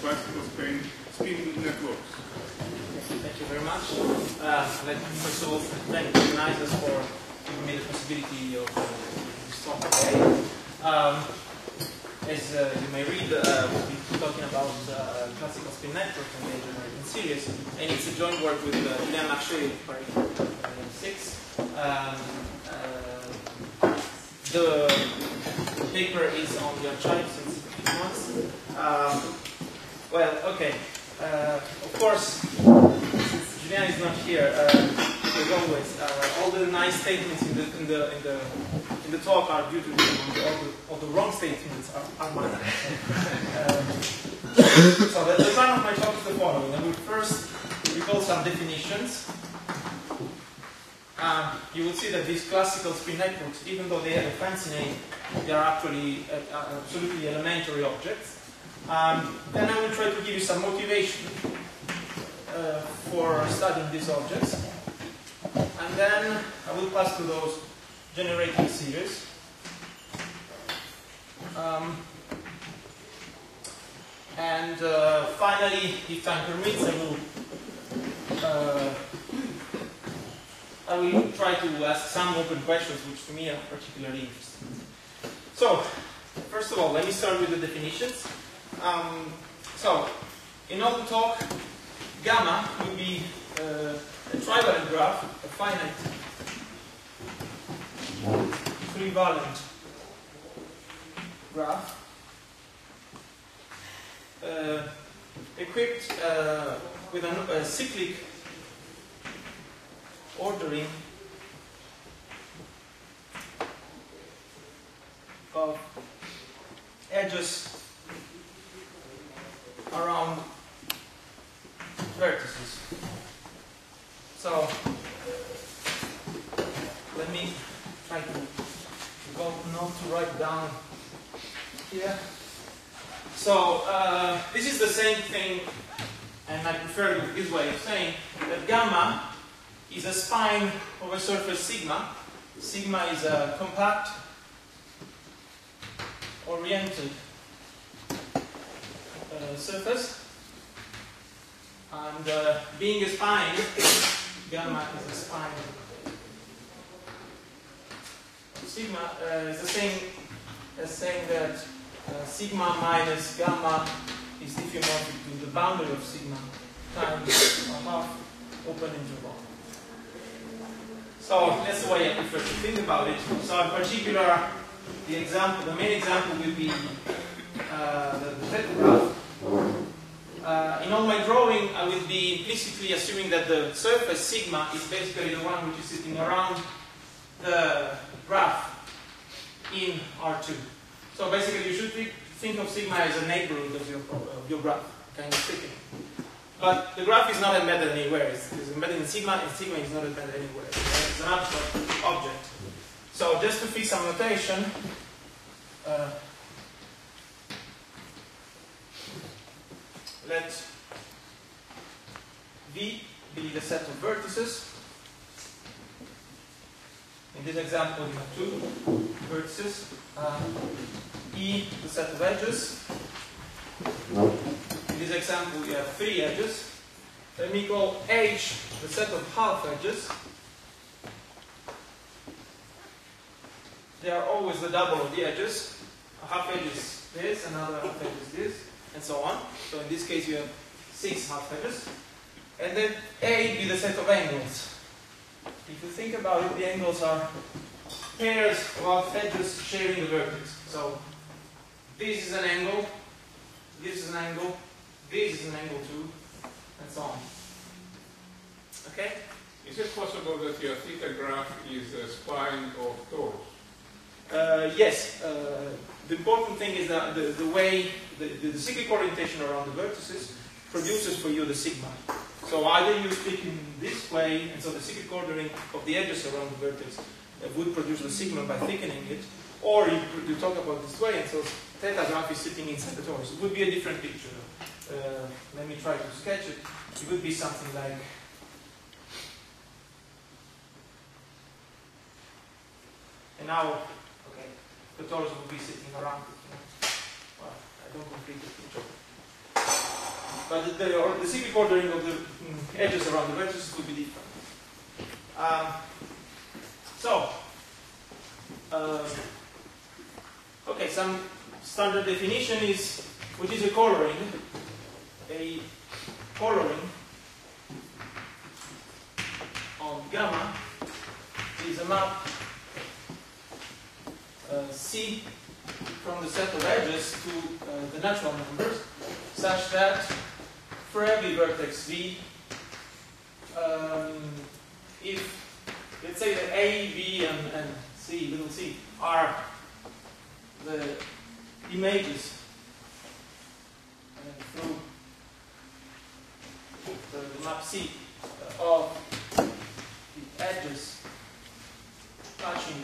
classical spin networks. Thank you very much. Let me first of all thank organizers for giving me the possibility of this talk today. As you may read, we'll be talking about classical spin network and the generating series, and it's a joint work with Julien Marché by 2006. The paper is on the archive since a few months. Well, okay. Of course, since Julien is not here, as always, all the nice statements in the talk are due to him. All the wrong statements are mine. So the plan of my talk is the following. I will first recall some definitions. You will see that these classical spin networks, even though they have a fancy name, they are actually absolutely elementary objects. Then I will try to give you some motivation for studying these objects. And then I will pass to those generating series. And finally, if time permits, I will try to ask some open questions which to me are particularly interesting. So, first of all, let me start with the definitions. So, in all the talk, gamma will be a trivalent graph, a finite, trivalent graph, equipped with a cyclic ordering of edges around vertices. So let me try to not to write down here. So this is the same thing, and I prefer this way of saying that gamma is a spine of a surface sigma. Sigma is a compact, oriented surface, and being a spine, gamma is a spine. Sigma is the same as saying that sigma minus gamma is diffeomorphic to the boundary of sigma times a half open interval. So that's the way I prefer to think about it. So in particular, the main example will be the theta graph. In all my drawing, I will be implicitly assuming that the surface sigma is basically the one which is sitting around the graph in R2. So basically, you should think of sigma as a neighborhood of your graph, kind of sitting. But the graph is not embedded anywhere. It's embedded in sigma, and sigma is not embedded anywhere. It's an abstract object. So just to fix some notation, let V be the set of vertices. In this example, we have two vertices. E, the set of edges. In this example, we have three edges. Let me call H the set of half edges. They are always the double of the edges. A half edge is this, another half edge is this, and so on. So in this case, you have 6 half edges. And then A be the set of angles. If you think about it, the angles are pairs of half edges sharing the vertex. So this is an angle, this is an angle, this is an angle too, and so on. Okay? Is it possible that your theta graph is a spine of torus? Yes. The important thing is that the way the cyclic orientation around the vertices produces for you the sigma. So either you speak in this way, and so the cyclic ordering of the edges around the vertex would produce the sigma by thickening it, or you talk about this way, and so theta graph is sitting inside the torus. It would be a different picture. Let me try to sketch it. It would be something like, and now, okay, the torus would be sitting around it. Well, I don't complete the picture. but the cyclic ordering of the edges around the vertices could be different. Okay, some standard definition is, what is a coloring? A coloring on gamma is a map C from the set of edges to the natural numbers, such that for every vertex V, if, let's say that A, B, and C, little c, are the images through the map C of the edges touching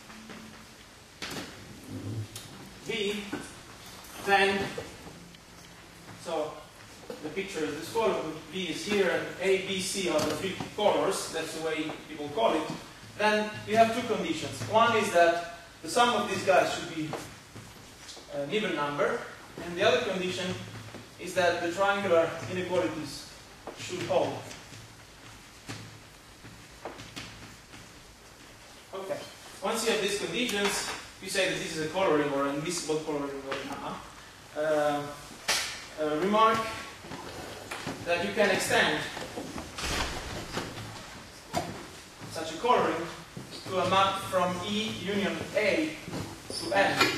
V, then, so the picture is this follows, V is here and A, B, C are the three colors, that's the way people call it. Then we have two conditions. One is that the sum of these guys should be an even number, and the other condition is that the triangular inequalities should hold. Okay. Once you have these conditions, we say that this is a coloring or an invisible coloring of gamma. Remark that you can extend such a coloring to a map from E union A to N.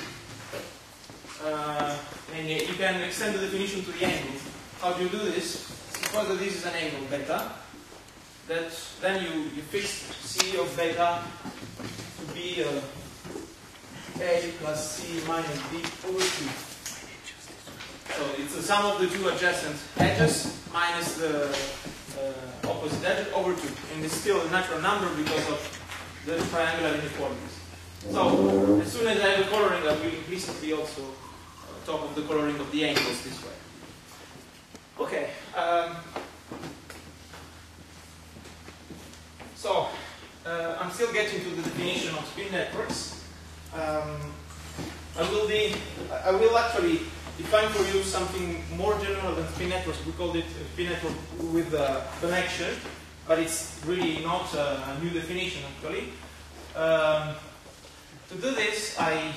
And you can extend the definition to the angle. How do you do this? Suppose that this is an angle beta. That then you fix C of beta to be A plus C minus B over 2. So it's the sum of the two adjacent edges minus the opposite edge over 2. And it's still a natural number because of the triangular inequalities. So as soon as I have a coloring, I will implicitly also talk of the coloring of the angles this way. Okay. I'm still getting to the definition of spin networks. I will actually define for you something more general than spin networks. We called it a spin network with a connection, but it's really not a new definition actually. To do this, I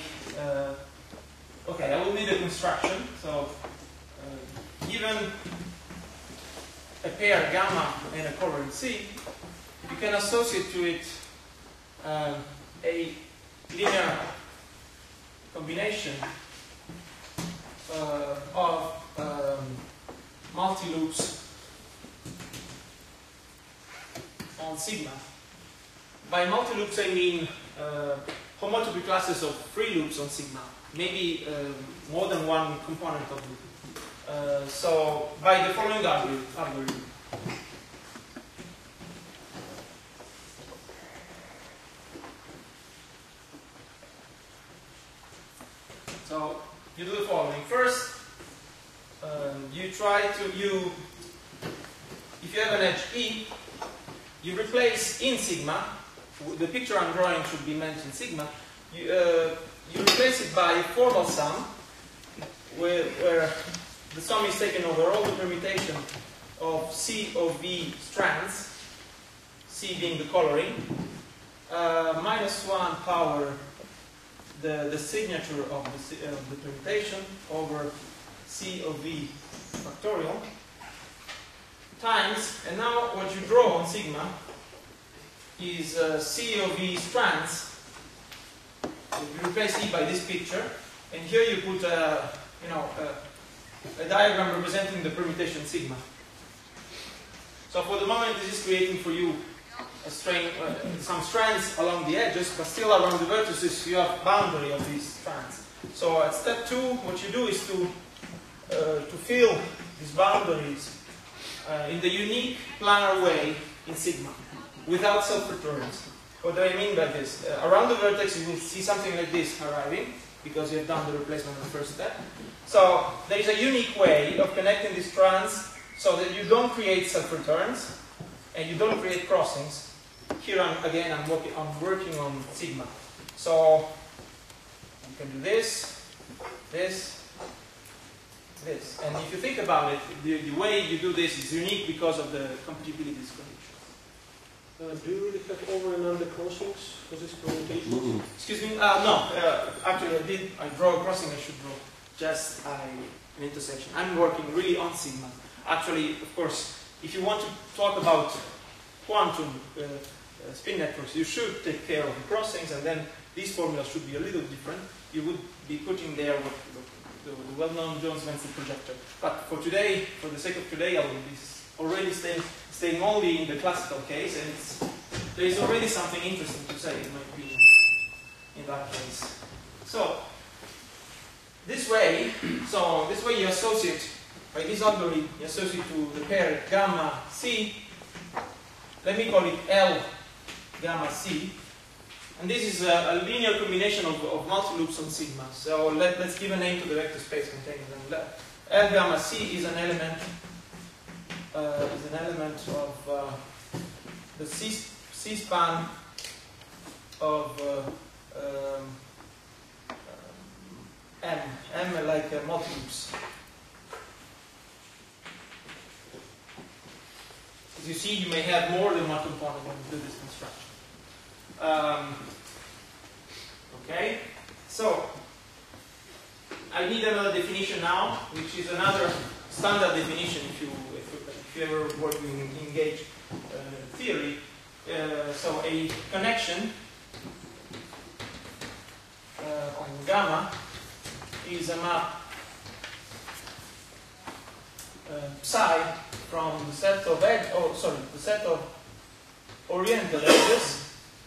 will need a construction. So, given a pair gamma and a coloring C, you can associate to it a linear combination of multi-loops on sigma. By multi-loops I mean homotopy classes of free loops on sigma, maybe more than one component of loop. So by the following algorithm. So you do the following. First, if you have an edge E, you replace in sigma, the picture I'm drawing should be meant in sigma, you replace it by a formal sum, where the sum is taken over all the permutation of C of V strands, C being the coloring, minus 1 power the signature of the permutation over C of V factorial times, and now what you draw on sigma is C of V strands. So you replace E by this picture, and here you put a diagram representing the permutation sigma. So for the moment, this is creating for you a some strands along the edges, but still around the vertices you have boundary of these strands. So at step 2, what you do is to fill these boundaries in the unique planar way in sigma, without self-returns. What do I mean by this? Around the vertex you will see something like this arriving, because you have done the replacement in the first step. So there is a unique way of connecting these strands so that you don't create self-returns and you don't create crossings. Here I'm working on sigma. So you can do this, this. And if you think about it, the way you do this is unique because of the compatibility condition. Do you really have over and under crossings for this communication? Excuse me? No. Actually, I draw a crossing. I should draw just an intersection. I'm working really on sigma. Actually, of course, if you want to talk about quantum spin networks, you should take care of the crossings, and then these formulas should be a little different. You would be putting there the well-known Jones-Venzel projector. But for today, for the sake of today, I will be already staying only in the classical case, and there is already something interesting to say, in my opinion, in that case. So this way you associate, by this algorithm, you associate to the pair gamma C. Let me call it L gamma C. And this is a linear combination of multi-loops on sigma. So let's give a name to the vector space containing them. L gamma C is an element of the C-span of M like multi-loops. As you see, you may have more than one component when you do this construction. Okay, so I need another definition now, which is another standard definition if you ever work in gauge theory. So a connection on gamma is a map psi from the set of the set of oriented edges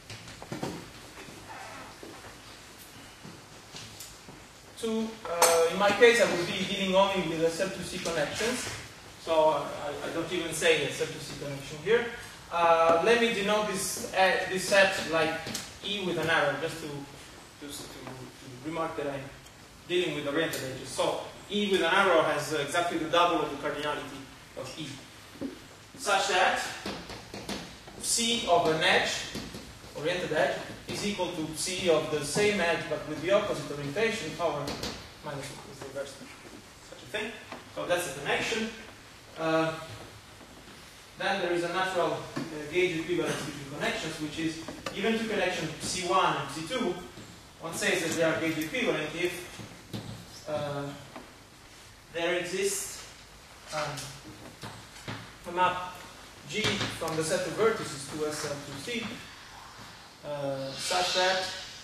to, in my case, I would be dealing only with the SL2C connections. So I don't even say a SL2C connection here. Let me denote this set like E with an arrow, just to remark that I'm dealing with oriented edges. So E with an arrow has exactly the double of the cardinality of E, such that C of an edge, oriented edge, is equal to C of the same edge but with the opposite orientation, power minus is the reverse, such a thing. So that's the connection. Then there is a natural gauge equivalence between connections, which is given to connection C1 and C2, one says that they are gauge equivalent if there exists a map G from the set of vertices to SL2C such that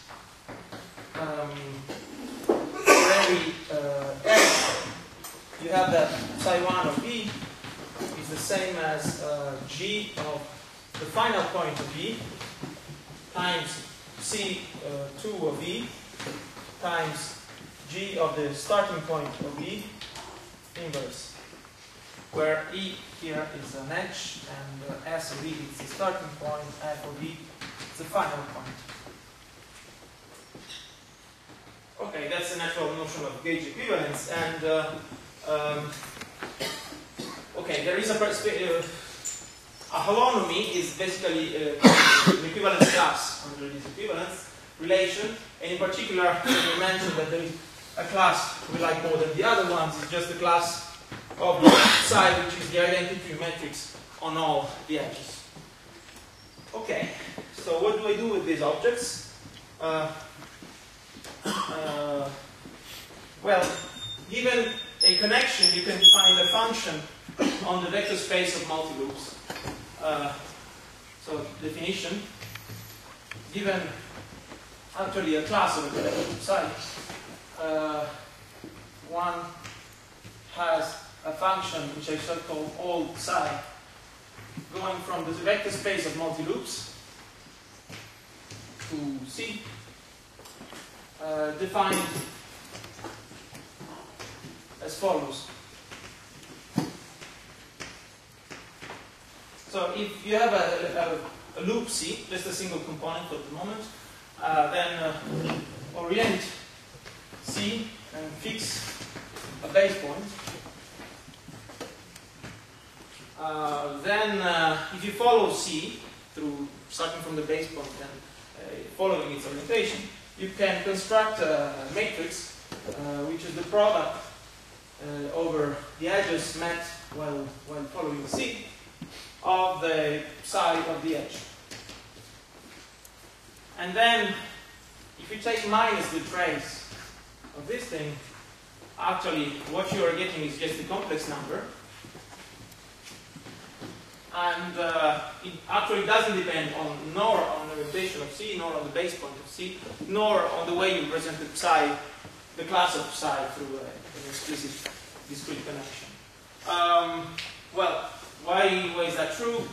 for every edge you have that psi1 of E is the same as G of the final point of E times C2 of E times G of the starting point of E inverse, where E here is an edge and S of E is the starting point, F of E is the final point. Okay, that's the natural notion of gauge equivalence, and okay, there is a holonomy is basically an equivalence class under this equivalence relation, and in particular we mentioned that there is a class we like more than the other ones. It's just the class of psi, which is the identity matrix on all the edges. Okay, so what do I do with these objects? Well, given a connection, you can define a function on the vector space of multi-loops. So definition, given actually a class of a collective psi, one has a function which I shall call all psi, going from the vector space of multi-loops to C, defined as follows. So if you have a loop C, just a single component for the moment, then orient C and fix a base point. Then if you follow C through starting from the base point and following its orientation, you can construct a matrix which is the product over the edges met while following C of the side of the edge. And then, if you take minus the trace of this thing, actually what you are getting is just a complex number. And it actually doesn't depend nor on the rotation of C, nor on the base point of C, nor on the way you presented psi, the class of psi through an explicit discrete connection. Well, why is that true?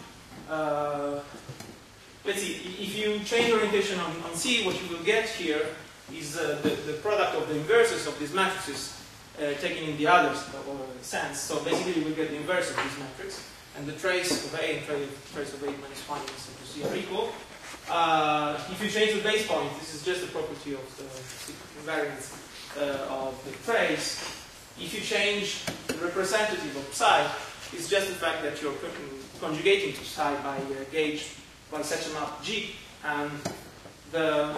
Let's see, if you change orientation on C, what you will get here is the product of the inverses of these matrices taken in the other sense. So basically you will get the inverse of this matrix, and the trace of A and trace of A minus 1 is to C are equal. If you change the base point, this is just a property of the invariance of the trace. If you change the representative of psi, it's just the fact that you're conjugating to psi by gauge by such a map G, and the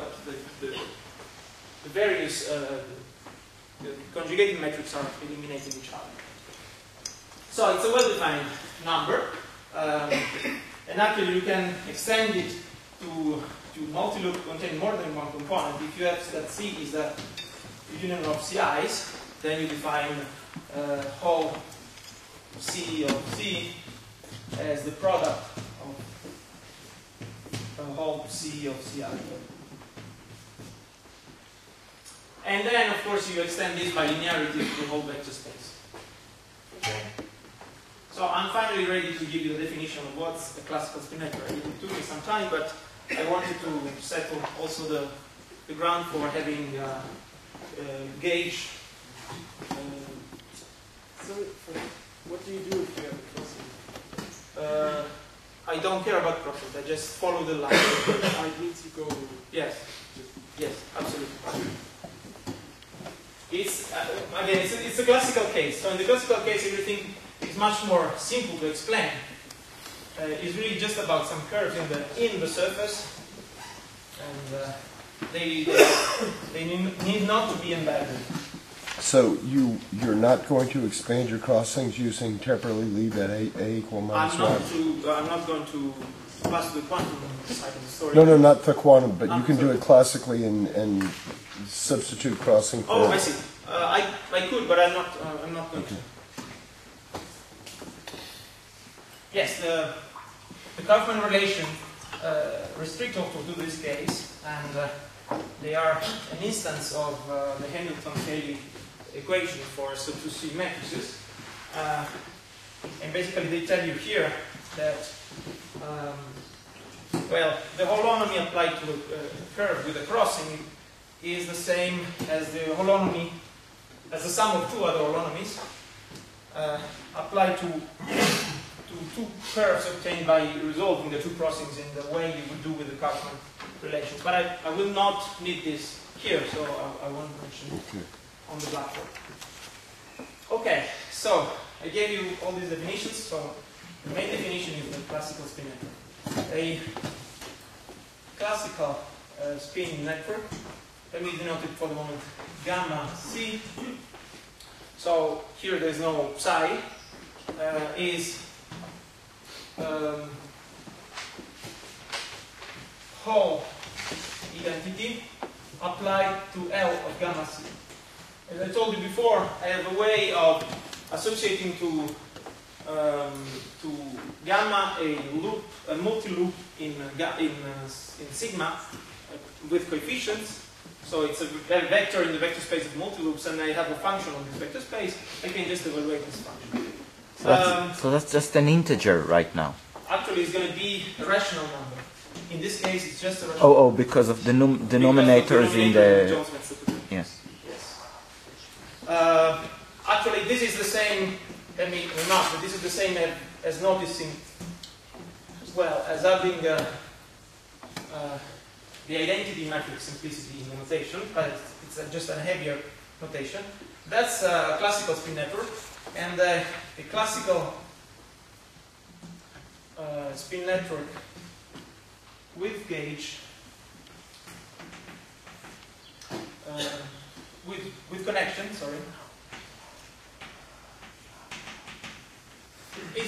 various the conjugating metrics are eliminating each other. So it's a well-defined number, and actually you can extend it to multi-loop contain more than one component. If you have that C is the union of CIs, then you define whole C of C as the product of whole C of CI. And then, of course, you extend this by linearity to the whole vector space. Okay. So I'm finally ready to give you the definition of what's a classical spin network. It took me some time, but I wanted to settle also the ground for having gauge. So, what do you do if you have a crossing? I don't care about crossings. I just follow the line. I need to go. Yes. Yes, absolutely. It's again, it's a classical case. So in the classical case, everything is much more simple to explain. It's really just about some curves in the surface, and they need not to be embedded. So you're not going to expand your crossings using temporally leave at a equal minus 1? I'm not going to pass the quantum side of the story. No, not the quantum, but you can do it classically and substitute crossing for... Oh, I see. I could, but I'm not going to. Yes, the Kaufman relation restrict also to this case, and they are an instance of the Hamilton-Cayley equation for sub-2C matrices. And basically they tell you here that, well, the holonomy applied to a curve with a crossing is the same as the holonomy, as the sum of two other holonomies applied to two curves obtained by resolving the two crossings in the way you would do with the Kaufman relations. But I will not need this here, so I won't mention it on the blackboard. Okay, so I gave you all these definitions. So the main definition is the classical spin network. A classical spin network, let me denote it for the moment, gamma C. So here there is no psi, is whole identity applied to L of gamma C. As I told you before, I have a way of associating to gamma a multi-loop in sigma with coefficients. So it's a vector in the vector space of multi-loops, and I have a function on this vector space. I can just evaluate this function. So that's just an integer right now. Actually, it's going to be a rational number. In this case, it's just a rational Oh, because of the denominators in the... Yes. Actually, this is the same, let me remark that this is the same as noticing, well, as having the identity matrix simplicity in the notation, but it's just a heavier notation. That's a classical spin network, and the classical spin network with gauge, with connection, sorry,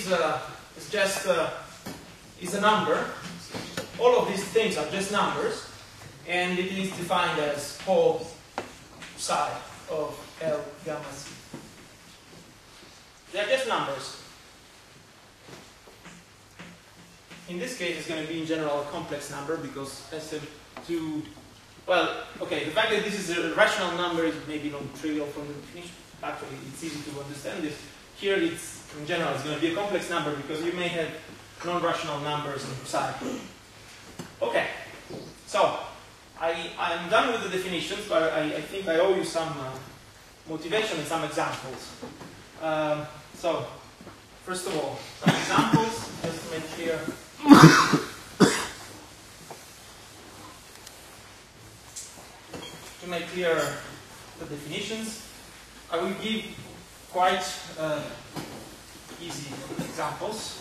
is just is a number. All of these things are just numbers, and it is defined as whole psi of L gamma C. They are just numbers. In this case, it's going to be in general a complex number because SL2. Well, okay, the fact that this is a rational number is maybe not trivial from the definition. Actually, it's easy to understand this. Here, it's in general, it's going to be a complex number because you may have non-rational numbers in psi. Okay, so I'm done with the definitions, but I think I owe you some motivation and some examples. So, first of all, some examples, just to make clear. To make clear the definitions, I will give quite easy examples.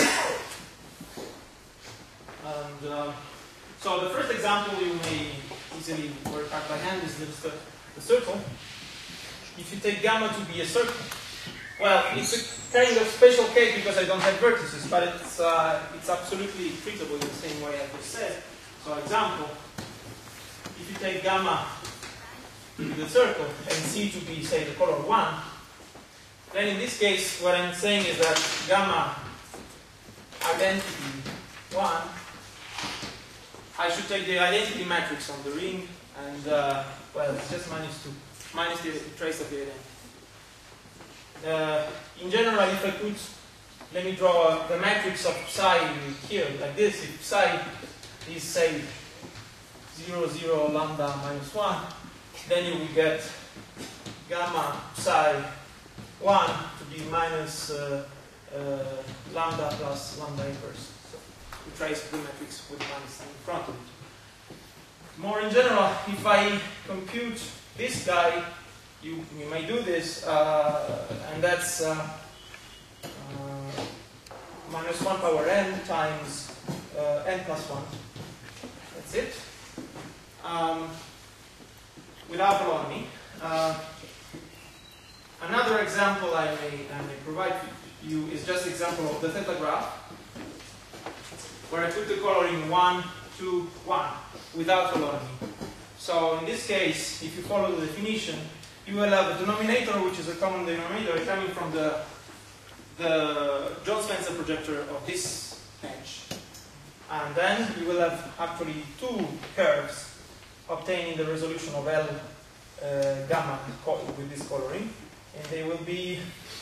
And so the first example you may easily work out by hand is just the circle. If you take gamma to be a circle, well, it's a kind of special case because I don't have vertices, but it's absolutely treatable in the same way I just said. So example, if you take gamma to the circle and C to be, say, the color 1, then in this case what I'm saying is that gamma identity 1, I should take the identity matrix on the ring and, well, it's just -2, minus the trace of the identity. In general, if I put, let me draw the matrix of psi here, like this. If psi is, say, 0, 0, lambda minus 1, then you will get gamma psi 1 to be minus lambda plus lambda inverse. So we trace the matrix with minus in front of it. More in general, if I compute this guy, you may do this, and that's minus 1 power n times n plus 1. That's it. Without holonomy. Another example I may provide you is just example of the theta graph, where I put the coloring 1, 2, 1 without holonomy. So in this case, if you follow the definition, you will have a denominator, which is a common denominator coming from the Jones-Spencer projector of this edge. And then you will have actually two curves obtaining the resolution of L gamma with this coloring. And they will be,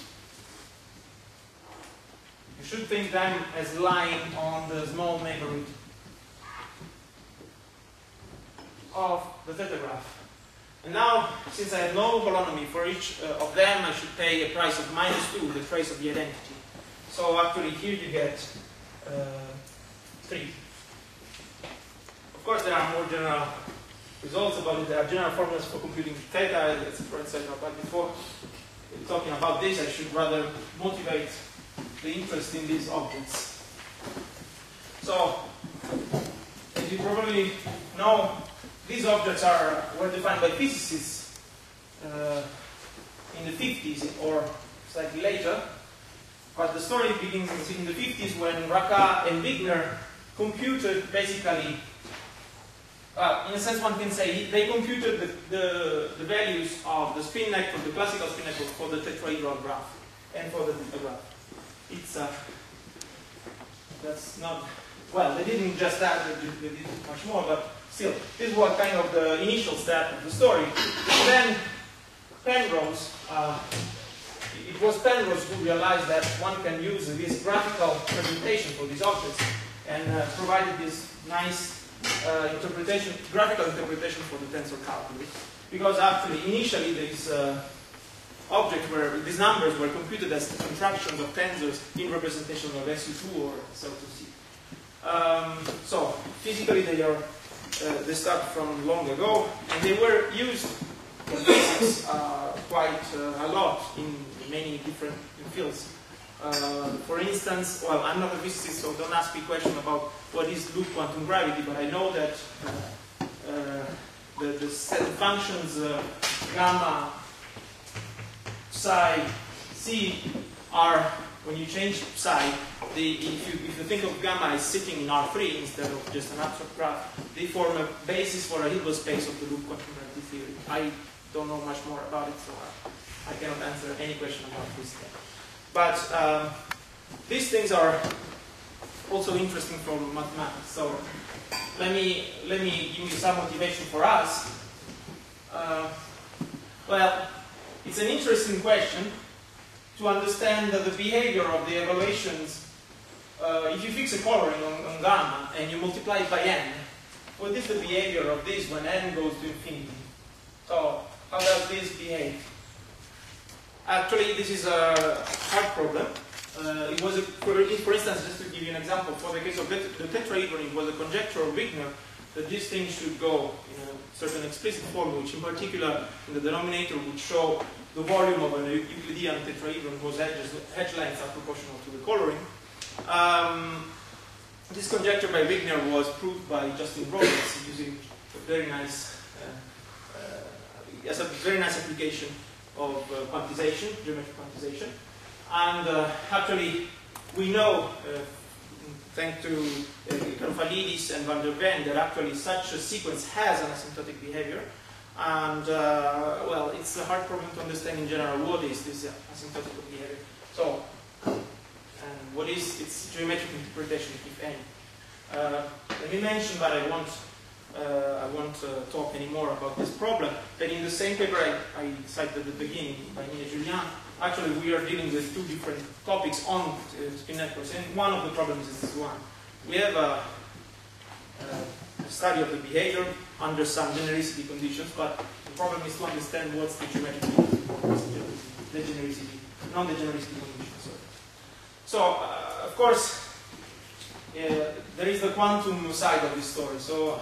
you should think them as lying on the small neighborhood of the theta graph. And now, since I have no holonomy for each of them, I should pay a price of -2, the trace of the identity. So actually here you get 3. Of course there are more general results about it. There are general formulas for computing theta, that's for instance, but before talking about this, I should rather motivate the interest in these objects. So, as you probably know, these objects were defined by physicists in the 50s or slightly later, but the story begins in the 50s when Racah and Wigner computed basically, in a sense one can say, they computed the values of the spin network, the classical spin network for the tetrahedral graph and for the theta graph. It's, that's not, well, they didn't just that, they did much more, but still, this was kind of the initial step of the story. And then Penrose, it was Penrose who realized that one can use this graphical presentation for these objects and provided this nice graphical interpretation for the tensor calculus. Because actually, initially, these these numbers were computed as contractions of tensors in representation of SU2 or SL2C. So, physically, they start from long ago, and they were used in physics quite a lot in many different fields. For instance, well, I'm not a physicist, so don't ask me a question about what is loop quantum gravity, but I know that the set of functions gamma, psi, c are when you change psi, if you think of gamma as sitting in R3 instead of just an abstract graph, they form a basis for a Hilbert space of the loop quantum relativity theory. I don't know much more about it, so I cannot answer any question about this thing. But these things are also interesting from mathematics. So let me give you some motivation for us. Well, it's an interesting question to understand the behavior of the evaluations. If you fix a coloring on gamma and you multiply it by n, what is the behavior of this when n goes to infinity? So how does this behave? Actually, this is a hard problem. It was, for instance, just to give you an example, for the case of the tetrahedron, it was a conjecture of Wigner that this thing should go in a certain explicit form, which in particular in the denominator would show the volume of a Euclidean tetrahedron whose edge lengths are proportional to the coloring. This conjecture by Wigner was proved by Justin Roberts using a very nice, as a very nice application of quantization, geometric quantization. And actually, we know, thanks to Karofalidis and van der Ven, that actually such a sequence has an asymptotic behavior. And, well, it's a hard problem to understand in general what is this asymptotic behavior. So, and what is its geometric interpretation, if any? Let me mention, but I won't talk anymore about this problem, that in the same paper I cited at the beginning by Nina Julien, actually we are dealing with two different topics on spin networks, and one of the problems is this one. We have a study of the behavior under some genericity conditions, but the problem is to understand what's the geometric degenericity, non-degenericity conditions. So, of course, there is the quantum side of this story. So,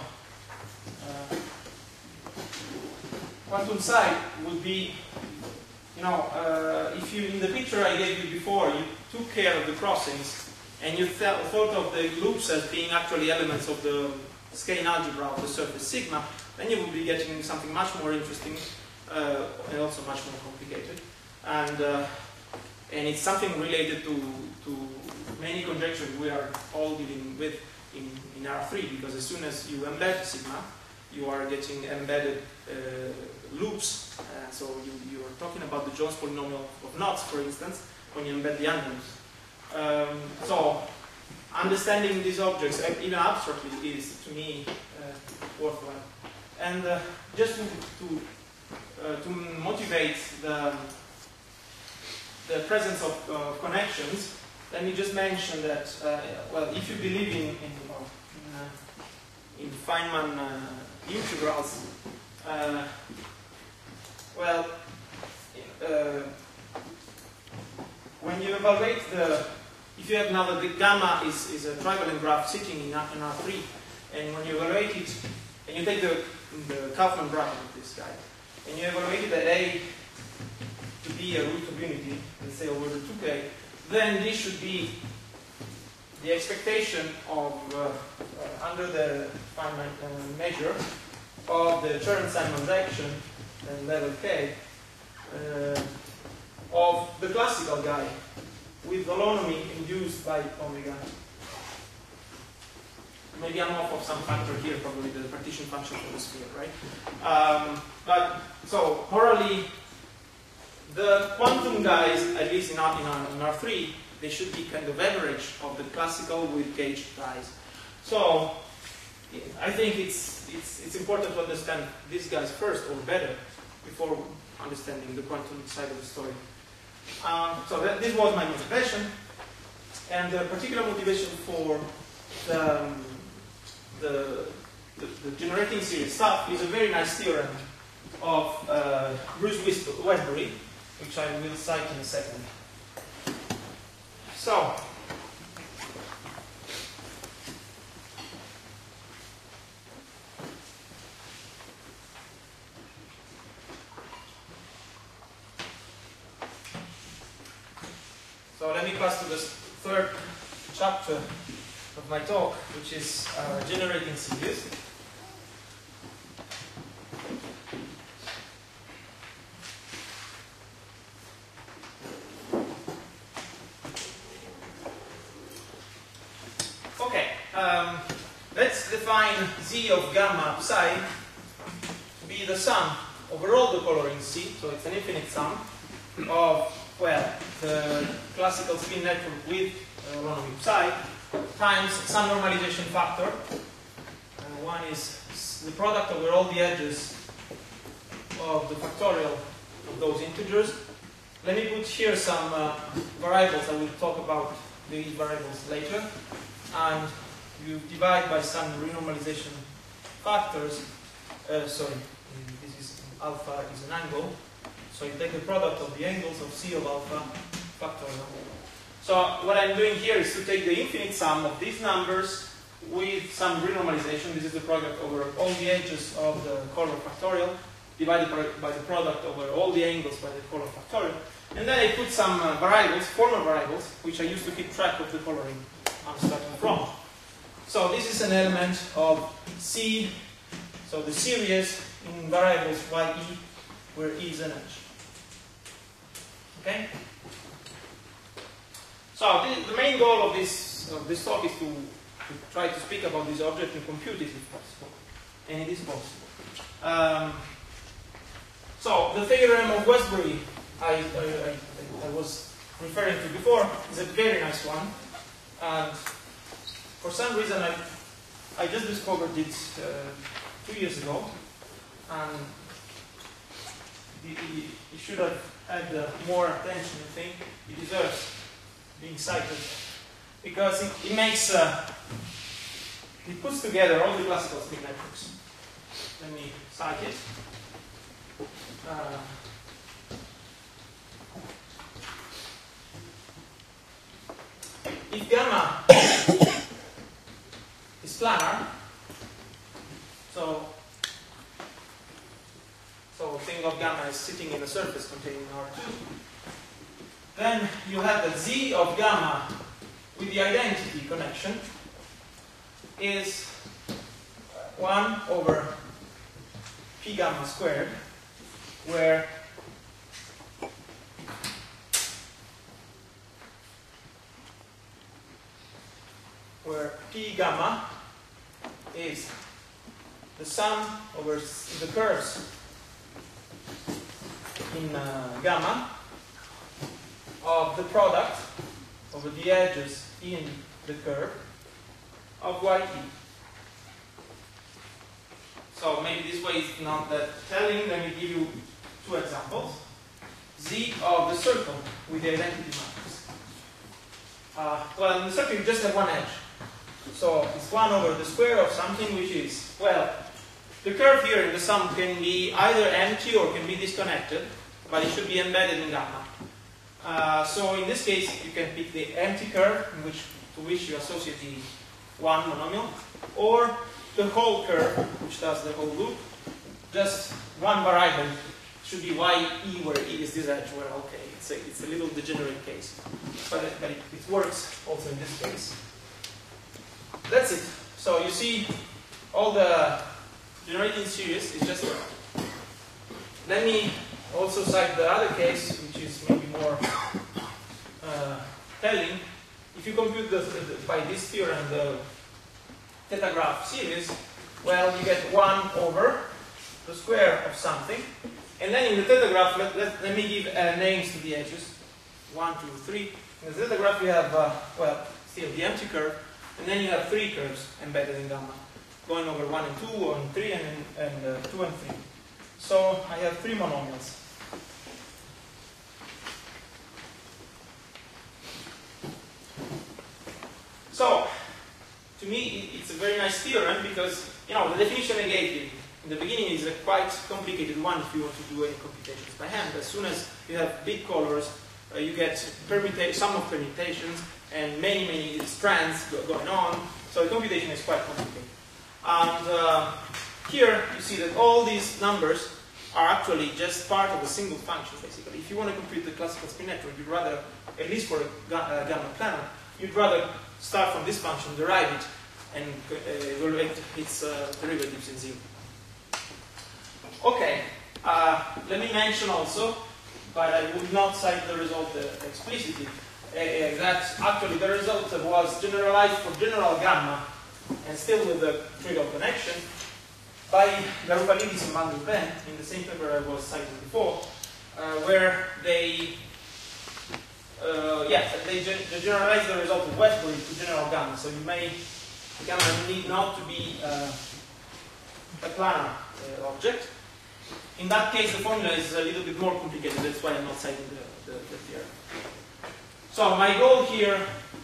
quantum side would be, you know, if you, in the picture I gave you before, you took care of the crossings and you thought of the loops as being actually elements of the scaling algebra of the surface sigma, then you would be getting something much more interesting and also much more complicated. And it's something related to many conjectures we are all dealing with in R3, because as soon as you embed sigma, you are getting embedded loops. So you are talking about the Jones polynomial of knots, for instance, when you embed the unknowns. So understanding these objects, even abstractly, is to me worthwhile. And just to motivate the presence of connections, let me just mention that, well, if you believe in Feynman integrals, well, when you evaluate if you have now that the gamma is a trivalent graph sitting in R3, and when you evaluate it, and you take the Kaufman bracket of this guy, and you evaluate it at A to be a root of unity, let's say over the 2K, then this should be the expectation of, under the Feynman measure, of the Chern-Simons action and level K, of the classical guy with holonomy induced by omega. Maybe I'm off of some factor here, probably the partition function for the sphere, right? But so orally, the quantum guys, at least in R3, they should be kind of average of the classical with caged guys. So I think it's important to understand these guys first, or better, before understanding the quantum side of the story. So this was my motivation, and the particular motivation for the generating series stuff is a very nice theorem of Bruce Westbury, which I will cite in a second. So, let me pass to the third chapter of my talk, which is generating series. let's define Z of gamma psi to be the sum over all the coloring C, so it's an infinite sum of, well, the classical spin network with holonomy psi times some normalization factor. One is the product over all the edges of the factorial of those integers. Let me put here some variables. I will talk about these variables later. And you divide by some renormalization factors. Sorry, this is alpha is an angle. So you take the product of the angles of C of alpha factorial. So what I'm doing here is to take the infinite sum of these numbers with some renormalization. This is the product over all the edges of the color factorial, divided by the product over all the angles by the color factorial. And then I put some variables, formal variables, which I use to keep track of the coloring I'm starting from. So this is an element of C, so the series in variables YE, where E is an edge. Okay? So the main goal of this talk is to try to speak about this object and compute it if possible. And it is possible. So the theorem of Westbury I was referring to before is a very nice one. And for some reason I just discovered it 2 years ago. And it should have had more attention, I think. It deserves being cited. Because it makes, it puts together all the classical spin networks. Let me cite it. If gamma is planar, so think of gamma as sitting in a surface containing R2, then you have the Z of gamma with the identity connection is 1 over P gamma squared, where P gamma is the sum over the curves in gamma of the product over the edges in the curve of YE. So maybe this way is not that telling. Let me give you 2 examples. Z of the circle with the identity matrix. Well, in the circle you just have one edge. So it's 1 over the square of something which is, well, the curve here in the sum can be either empty or can be disconnected, but it should be embedded in gamma. So in this case, you can pick the empty curve to which you associate the one monomial, or the whole curve, which does the whole loop. Just one variable should be YE, where E is this edge, where, okay, it's a little degenerate case. But it works also in this case. That's it. So you see, all the generating series is just. Let me also cite the other case, which is maybe more telling. If you compute by this theorem the theta graph series, well, you get 1 over the square of something. And then in the theta graph, let me give names to the edges. 1, 2, 3. In the theta graph, you have, well, still the empty curve. And then you have 3 curves embedded in gamma, going over 1 and 2, 1 and 3, and 2 and 3. So I have 3 monomials. So, to me, it's a very nice theorem because, you know, the definition I gave you in the beginning is a quite complicated one if you want to do any computations by hand. As soon as you have big colors, you get sum of permutations and many strands going on. So the computation is quite complicated. And here you see that all these numbers are actually just part of a single function, basically. If you want to compute the classical spin network, you'd rather, at least for gamma planar, you'd rather start from this function, derive it, and evaluate its derivatives in zero. Okay, let me mention also, but I would not cite the result explicitly, that actually the result was generalized for general gamma and still with the trivial connection, by Garoufalidis and Van der Ven, in the same paper I was citing before, where they generalize the result of Westbury to general gamma. So gamma need not to be a planar object. In that case, the formula is a little bit more complicated. That's why I'm not citing the theorem. So my goal here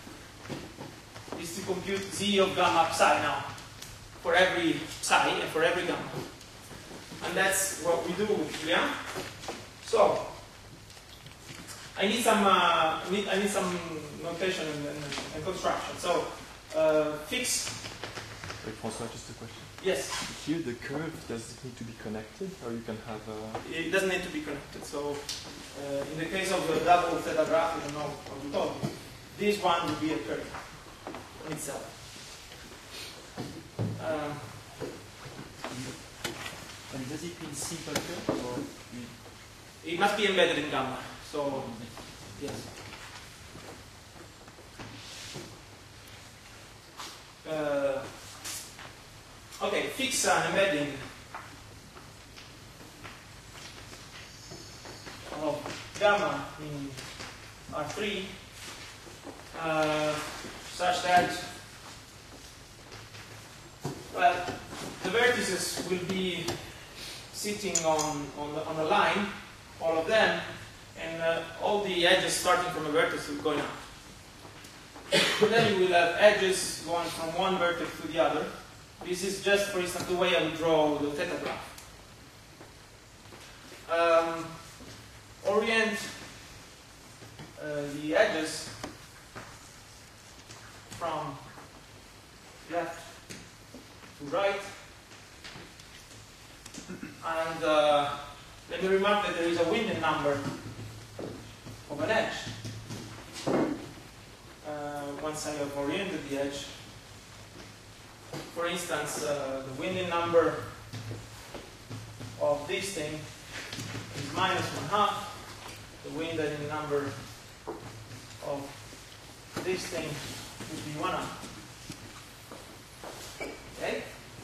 is to compute z of gamma psi now, for every psi and for every gamma. And that's what we do with Julian. So I need some notation and construction. So fix. Wait, François, just a question. Yes. Here, the curve, does it need to be connected, or you can have a... It doesn't need to be connected. So in the case of the double theta graph, I don't know what you told me, this one would be a curve on itself. And does it mean simple curve, or... It must be embedded in gamma. So, yes. Okay, fix an embedding of gamma in R3 such that, well, the vertices will be sitting on a line, all of them, and all the edges starting from a vertex will go out. Then you will have edges going from one vertex to the other. This is just, for instance, the way I would draw the theta graph. Orient the edges from left to right. And let me remark that there is a Winden number of an edge. Once I have oriented the edge, for instance, the Winden number of this thing is -1/2. The Winden number of this thing would be 1/2. Okay?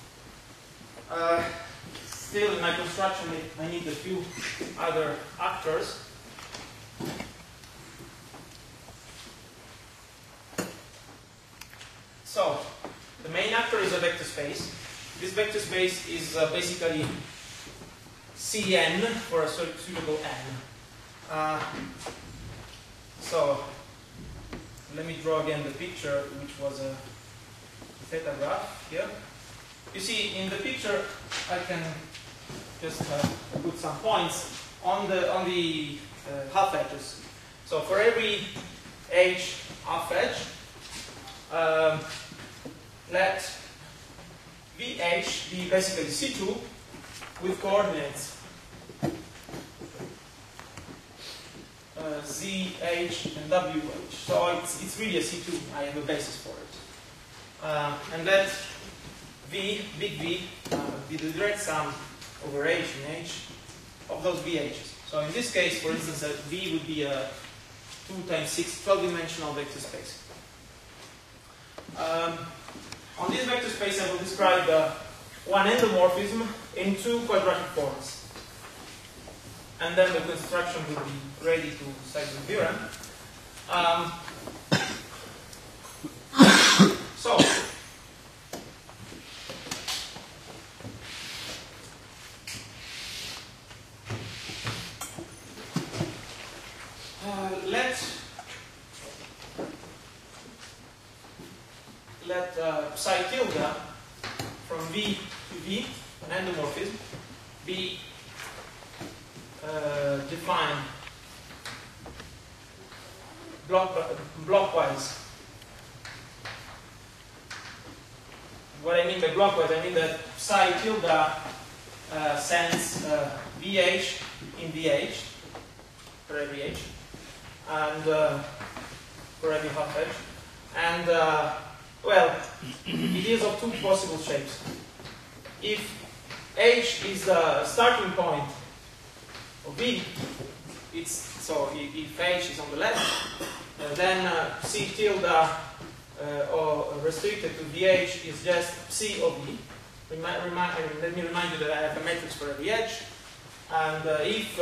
Still, in my construction, I need a few other actors. So, the main actor is a vector space. This vector space is basically Cn for a suitable n. So, let me draw again the picture, which was a theta graph here. You see, in the picture, I can just put some points on the half edges. So, for every h half edge, let VH be basically C2 with coordinates ZH and WH. So it's really a C2. I have a basis for it. And let V, big V, be the direct sum over H and H of those VHs. So in this case, for instance, V would be a 2 times 6 12-dimensional vector space. On this vector space, I will describe one endomorphism in 2 quadratic forms. And then the construction will be ready to cite the theorem. So, let psi tilde from V to V, an endomorphism, be defined blockwise. What I mean by blockwise, I mean that psi tilde sends VH in VH for every H, and for every half edge. And well, it is of 2 possible shapes. If H is the starting point of V, so if H is on the left, then C tilde or restricted to VH is just C of E. Let me remind you that I have a matrix for every edge, and if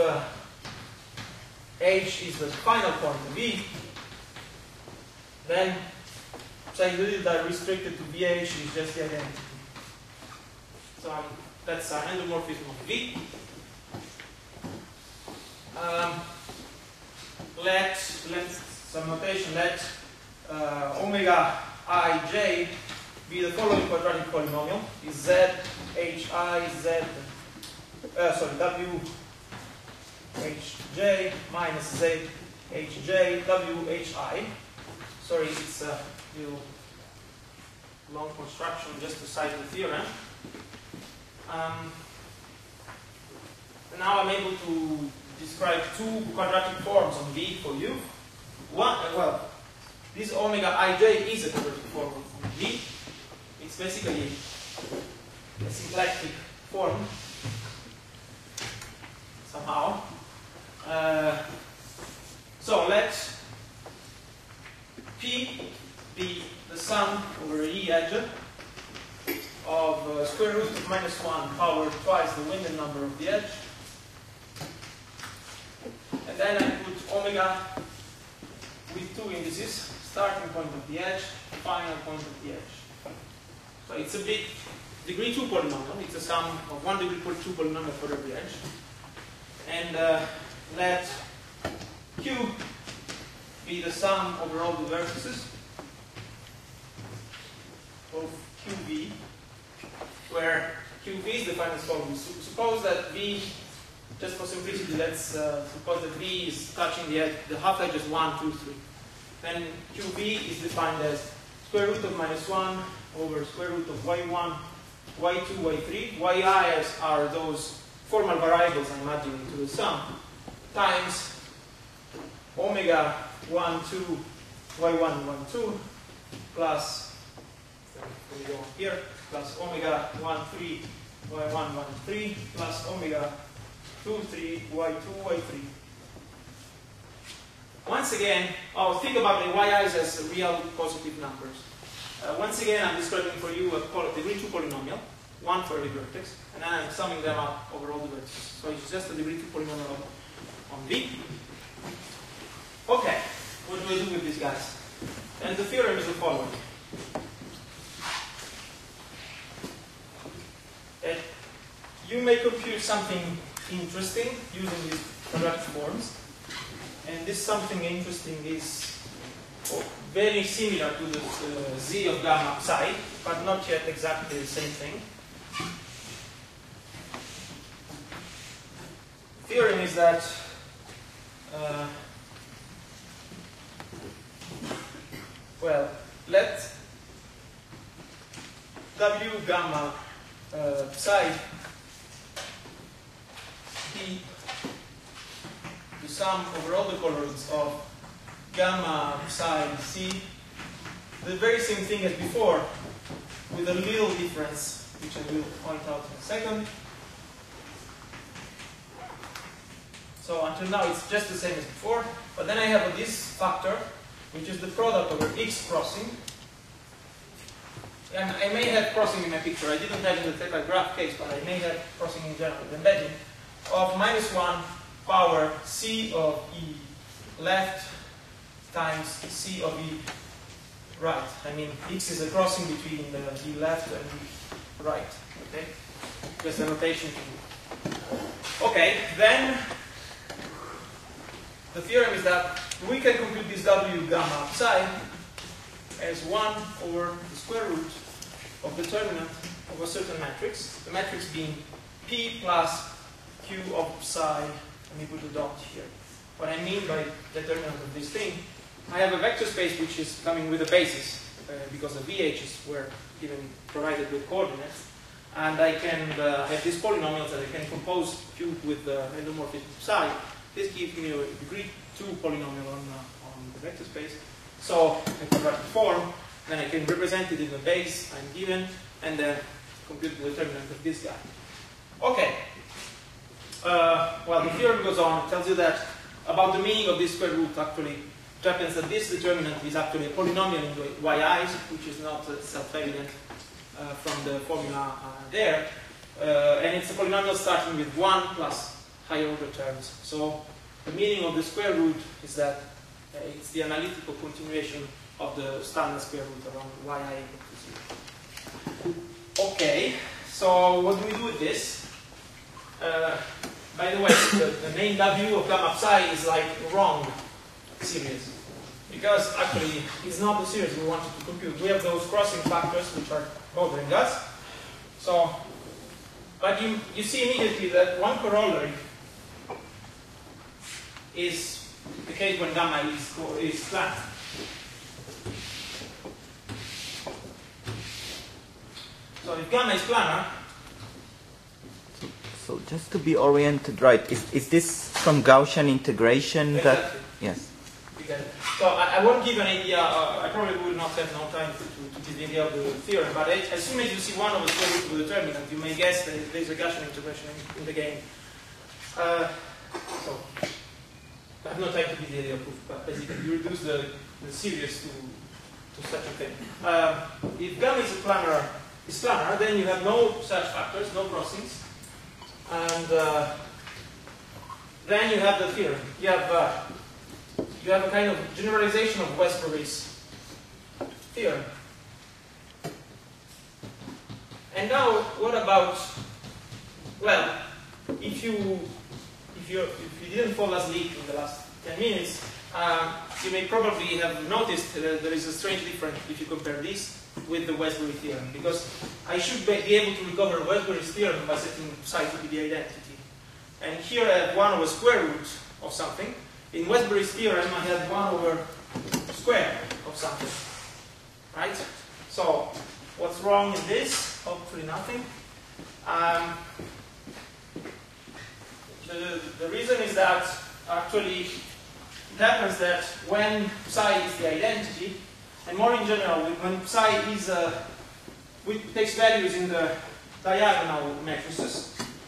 H is the final point of E, then psi that restricted to VH is just the identity. So that's an endomorphism of V. Let some notation. Let omega ij be the following quadratic polynomial: is z h I z w h j minus z h j w h I. Sorry, it's a little long construction just to cite the theorem. Now I'm able to describe two quadratic forms on V for you. One, well, this omega ij is a quadratic form of V. It's basically a symplectic form somehow. So let P be the sum over E edge of square root of -1 power twice the Winding number of the edge. And then I put omega with two indices, starting point of the edge, final point of the edge. So it's a bit degree 2 polynomial. It's a sum of 1 degree 2 polynomial for every edge. And let Q be the sum over all the vertices of QV, where QV is defined as follows. Suppose that V, just for simplicity, let's suppose that V is touching the edge, the half edge is 1, 2, 3. Then QV is defined as square root of -1 over square root of y1, y2, y3. Yi's are those formal variables I'm adding into the sum, times omega 1, 2, y1, y2, plus, let me go here, plus omega 1, 3, y1, y3, plus omega 2, 3, y2, y3. Once again, I'll think about the yi's as real positive numbers. Once again, I'm describing for you a degree 2 polynomial, one for every vertex, and then I'm summing them up over all the vertices. So it's just a degree 2 polynomial on V. Okay, what do I do with these guys? And the theorem is the following. You may compute something interesting using these quadratic forms, and this something interesting is very similar to the z of gamma psi, but not yet exactly the same thing. The theorem is that well, let W gamma psi be the sum over all the colors of gamma psi c, the very same thing as before, with a little difference, which I will point out in a second. So until now it's just the same as before, but then I have this factor, which is the product over x crossing. And I may have crossing in my picture. I didn't have in the theta graph case, but I may have crossing in general, the embedding of -1 power c of e left times c of e right. I mean, x is a crossing between the e left and e right. Okay, just a notation. Okay, then the theorem is that we can compute this W gamma psi as 1 over the square root of the determinant of a certain matrix, the matrix being P plus Q of psi. Let me put a dot here. What I mean by determinant of this thing, I have a vector space which is coming with a basis, because the VHs were given provided with coordinates, and I can have these polynomials that I can compose Q with the endomorphism psi. This gives me a degree 2 polynomial on the vector space. So in quadratic form, then I can represent it in the base I'm given, and then compute the determinant of this guy. Okay. Well, the theorem goes on. It tells you that about the meaning of this square root actually it happens that this determinant is actually a polynomial in the yi's, which is not self-evident from the formula there. And it's a polynomial starting with 1 plus higher order terms. So the meaning of the square root is that it's the analytical continuation of the standard square root around yi equal to 0. Okay, so what do we do with this? By the way, the main W of gamma psi is like wrong series. Because actually, it's not the series we wanted to compute. We have those crossing factors which are bothering us. So, but you see immediately that one corollary is the case when gamma is flat. So if gamma is planar, So just to be oriented right, is this from Gaussian integration that exactly. yes. So I won't give an idea, I probably will not have no time to give the idea of the theorem, but as soon as you see one of the square root of the determinant, you may guess that there's a Gaussian integration in the game. So I have no time to give the idea of proof, but basically you reduce the series to such a thing. If gamma is planar, then you have no such factors, no crossings, and then you have the theorem. You have a kind of generalization of Westbury's theorem. And now, what about, well, if you didn't fall asleep in the last 10 minutes, you may probably have noticed that there is a strange difference if you compare this with the Westbury theorem, because I should be able to recover Westbury's theorem by setting psi to be the identity. And here I have 1 over square root of something. In Westbury's theorem, I had 1 over square of something, right? So, what's wrong in this? Hopefully nothing. The reason is that actually it happens that when psi is the identity, and more in general, when psi is takes values in the diagonal matrices,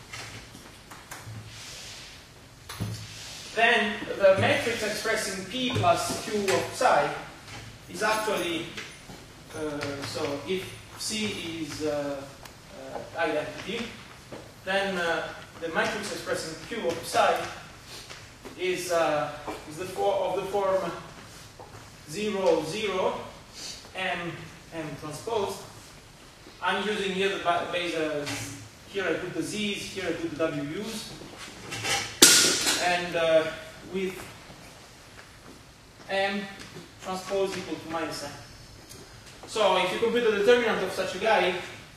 then the matrix expressing P plus Q of psi is actually, so if C is identity, then the matrix expressing Q of psi is of the form 0, 0, M transpose. I'm using here the base, here I put the Z's, here I put the WU's. And with M transpose equal to minus M. So if you compute the determinant of such a guy,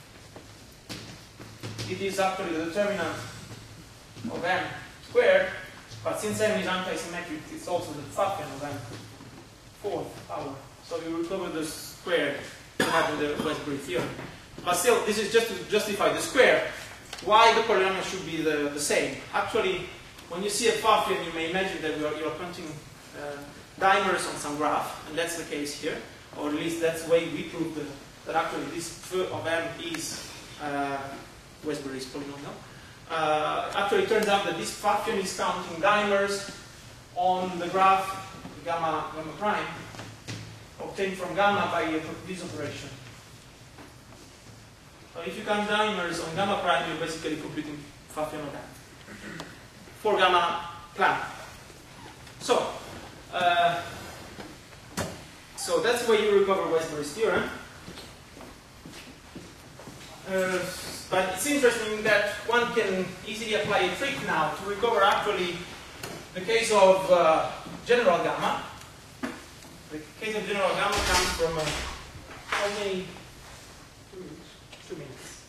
it is actually the determinant of M squared, but since M is anti-symmetric, it's also the Pfaffian of M fourth power. So you recover the squared to have the Westbury theorem. But still, this is just to justify the square. Why the polynomial should be the same? Actually, when you see a Pfaffian, you may imagine that you're counting dimers on some graph, and that's the case here. Or at least that's the way we prove that actually this Pf of M is Westbury's polynomial. Actually, it turns out that this Pfaffian is counting dimers on the graph gamma prime obtained from gamma by this operation. So if you count dimers on gamma prime, you're basically computing Pfaffian of M for gamma plan. So, so that's the way you recover Westbury's theorem. But it's interesting that one can easily apply a trick now to recover actually the case of general gamma. The case of general gamma comes from how many? 2 minutes.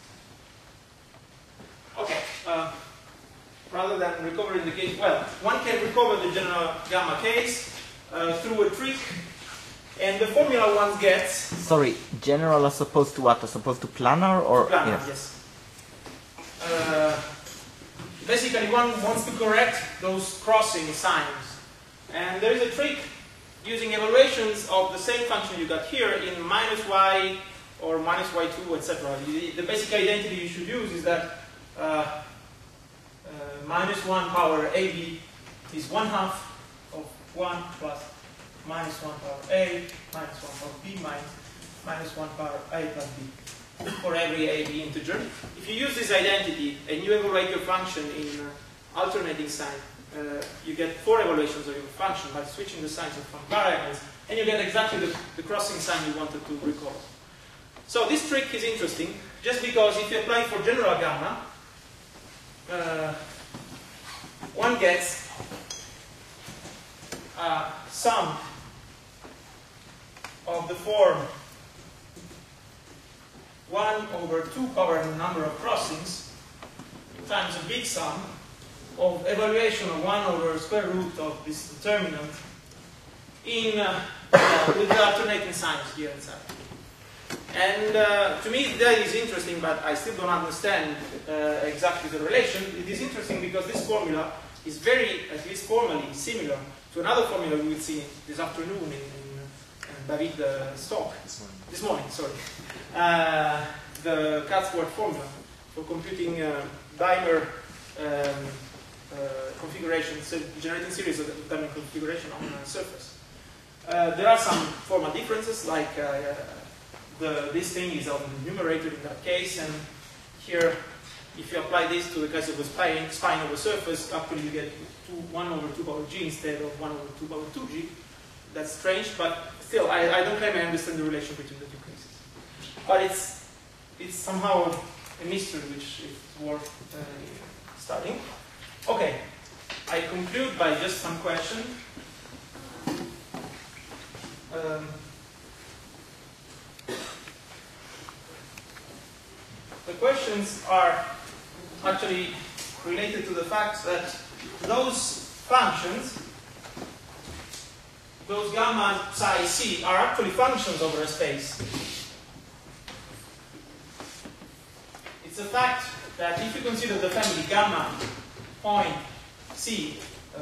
Okay. Rather than recovering the case, well, one can recover the general gamma case through a trick, and the formula one gets. Sorry, general as opposed to what? As opposed to planar or? Planar, yes. Basically, one wants to correct those crossing signs, and there is a trick using evaluations of the same function you got here in minus y or minus y2, etc. The basic identity you should use is that minus 1 power ab is 1/2 of 1 plus minus 1 power a minus 1 power b minus 1 power a plus b for every a, b integer. If you use this identity and you evaluate your function in alternating sign, you get 4 evaluations of your function by switching the signs from variables, and you get exactly the crossing sign you wanted to record. So this trick is interesting, just because if you apply for general gamma, one gets a sum of the form 1 over 2 covering the number of crossings times a big sum of evaluation of 1 over square root of this determinant in with the alternating signs here inside. And to me that is interesting, but I still don't understand exactly the relation. It is interesting because this formula is very, at least formally, similar to another formula we will see this afternoon in David Stock. This morning, sorry. The Catsworth formula for computing dimer configuration, so generating series of dimer configuration on a surface. There are some formal differences, like this thing is on the numerator in that case, and here, if you apply this to the case of a spine of a surface, actually you get 1 over 2 power g instead of 1 over 2 power 2g. That's strange, but still, I don't claim I understand the relation between the two cases. But it's somehow a mystery which is worth studying. Okay, I conclude by just some question. The questions are actually related to the fact that those functions, those gamma psi c, are actually functions over a space. It's a fact that if you consider the family gamma point c,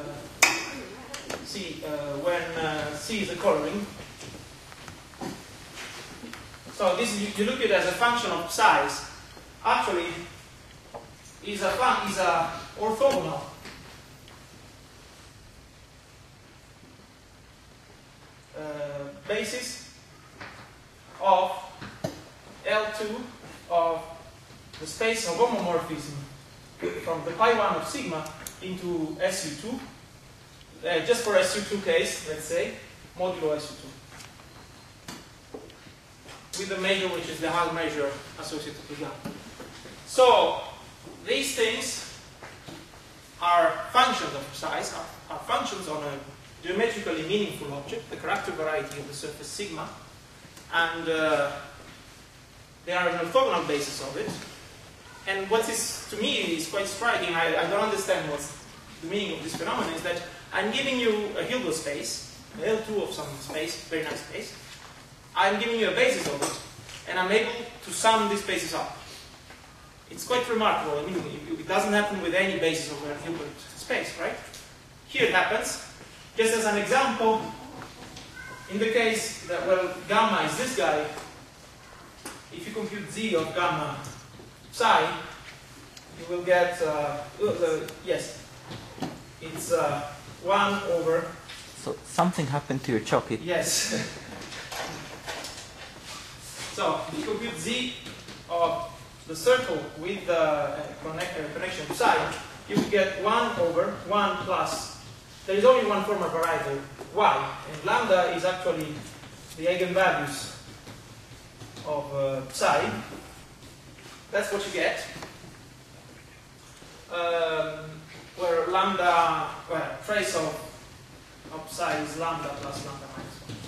when c is a coloring, so this is, you look at it as a function of size, actually is a orthogonal basis of L2 of the space of homomorphism from the pi 1 of sigma into SU2. Just for SU2 case, let's say, modulo SU2. With the measure which is the Hall measure associated with gamma. So, these things are functions of size, are functions on a geometrically meaningful object, the character variety of the surface sigma, and they are an orthogonal basis of it. And what is, to me, is quite striking, I don't understand what's the meaning of this phenomenon, is that I'm giving you a Hilbert space, L2 of some space, very nice space. I'm giving you a basis of it, and I'm able to sum these bases up. It's quite remarkable. I mean, it doesn't happen with any basis of a Hilbert space, right? Here it happens. Just as an example, in the case that, well, gamma is this guy, if you compute z of gamma psi, you will get, yes, it's 1 over... So something happened to your chalk. Yes. So, if you compute z of the circle with the connection psi, you will get 1 over 1 plus, there is only one formal variable, y, and lambda is actually the eigenvalues of psi. That's what you get. Where lambda, well, trace of psi is lambda plus lambda minus 1.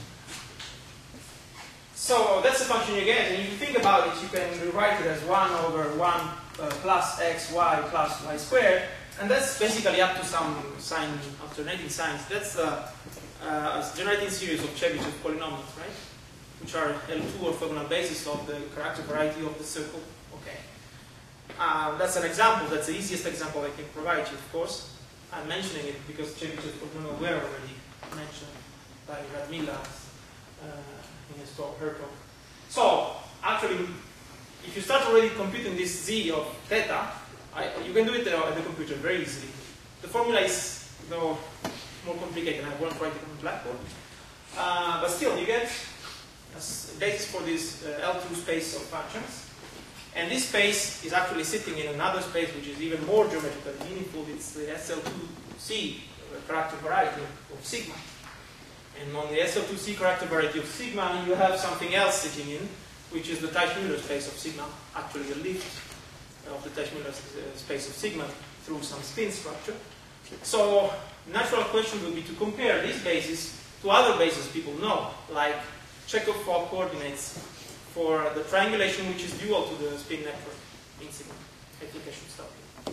So that's the function you get, and if you think about it, you can rewrite it as 1 over 1 plus x, y plus y squared, and that's basically up to some sign, alternating signs. That's a generating series of Chebyshev polynomials, right? Which are L2 orthogonal basis of the character variety of the circle. Okay. That's an example. That's the easiest example I can provide you, of course. I'm mentioning it because Chebyshev polynomials were already mentioned by Radmila in his talk, her talk. So, actually, if you start already computing this z of theta, you can do it at the computer very easily. The formula is more complicated. I won't write it on the blackboard. But still, you get a basis for this L2 space of functions. And this space is actually sitting in another space which is even more geometrically meaningful. It's the SL2C character variety of sigma. And on the SL2C character variety of sigma, you have something else sitting in, which is the Teichmüller space of sigma, actually the lift of the Teichmüller space of sigma through some spin structure. So, natural question will be to compare this basis to other bases people know, like Chekhov-Fogg coordinates for the triangulation which is dual to the spin network in sigma. I think I should stop here.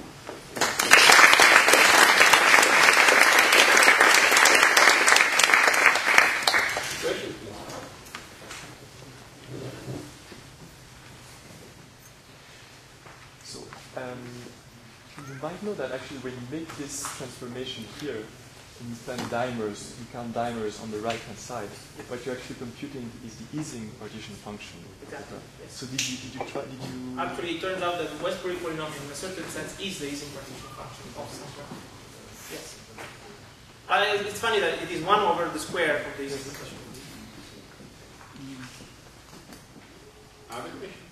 Question, please. So, you might know that actually when you make this transformation here, and you plan dimers, you count dimers on the right-hand side, what you're actually computing is the Ising partition function. Exactly. Yes. So did you Actually, it turns out that the Westbury polynomial, in a certain sense, is the Ising partition function of some graph. Yes. It's funny that it is 1 over the square of the Ising partition. Other question?